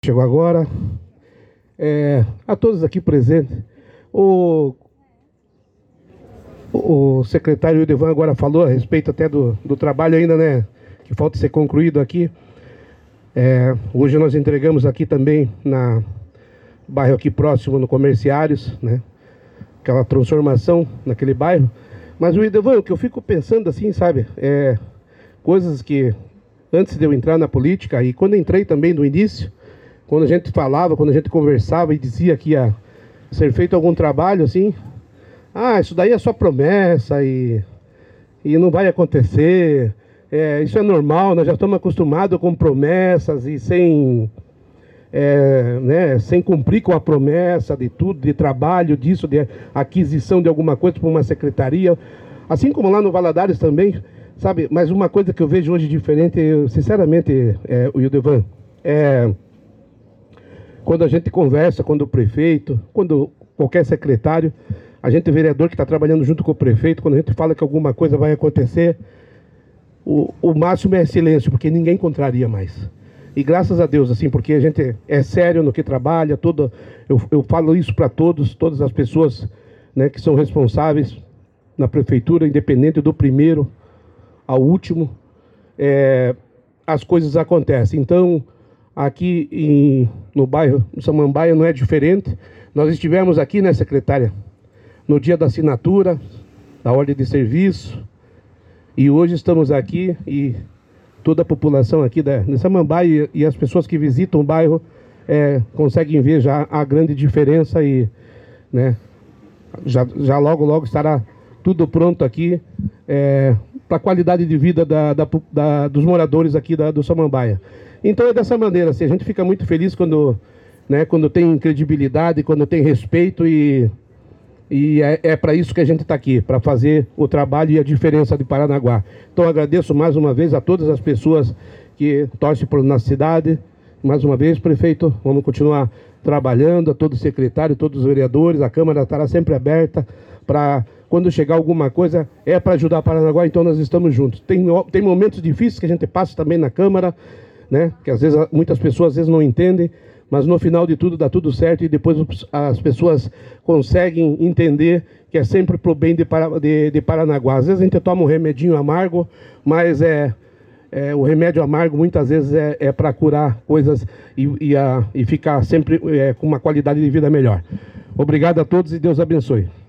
Chegou agora. A todos aqui presentes. O, o secretário Ildevan agora falou a respeito até do trabalho ainda, né? Que falta ser concluído aqui. Hoje nós entregamos aqui também na bairro aqui próximo, no Comerciários, né? Aquela transformação naquele bairro. Mas o Ildevan, o que eu fico pensando assim, sabe? Coisas que antes de eu entrar na política, e quando entrei também no início, quando a gente falava, quando a gente conversava e dizia que ia ser feito algum trabalho assim, isso daí é só promessa e não vai acontecer, isso é normal, nós já estamos acostumados com promessas e sem cumprir com a promessa de tudo, de trabalho, disso, de aquisição de alguma coisa para uma secretaria, assim como lá no Valadares também, sabe? Mas uma coisa que eu vejo hoje diferente, sinceramente, o Ildevan, quando a gente conversa, quando o prefeito, quando qualquer secretário, a gente vereador que está trabalhando junto com o prefeito, quando a gente fala que alguma coisa vai acontecer, o máximo é silêncio, porque ninguém contraria mais. E graças a Deus, assim, porque a gente é sério no que trabalha, eu falo isso para todas as pessoas, né, que são responsáveis na prefeitura, independente do primeiro ao último, as coisas acontecem. Então, aqui no bairro Samambaia não é diferente. Nós estivemos aqui, né, secretária, no dia da assinatura, da ordem de serviço, e hoje estamos aqui e toda a população aqui de Samambaia e as pessoas que visitam o bairro conseguem ver já a grande diferença e, né, já logo estará tudo pronto aqui para a qualidade de vida dos moradores aqui do Samambaia. Então é dessa maneira, assim, a gente fica muito feliz quando tem credibilidade, quando tem respeito e é para isso que a gente está aqui, para fazer o trabalho e a diferença de Paranaguá. Então agradeço mais uma vez a todas as pessoas que torcem por nossa cidade. Mais uma vez, prefeito, vamos continuar trabalhando, a todo secretário, todos os vereadores, a Câmara estará sempre aberta para, quando chegar alguma coisa, para ajudar Paranaguá, então nós estamos juntos. Tem momentos difíceis que a gente passa também na Câmara, né? Que às vezes muitas pessoas não entendem, mas no final de tudo dá tudo certo e depois as pessoas conseguem entender que é sempre pro bem de Paranaguá. Às vezes a gente toma um remedinho amargo, mas o remédio amargo muitas vezes é para curar coisas e ficar sempre com uma qualidade de vida melhor. Obrigado a todos e Deus abençoe.